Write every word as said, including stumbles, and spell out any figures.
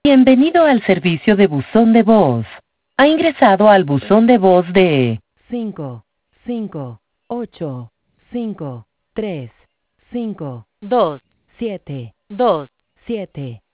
Bienvenido al servicio de buzón de voz. Ha ingresado al buzón de voz de cinco, cinco, ocho, cinco, tres, cinco, dos, siete, dos, siete.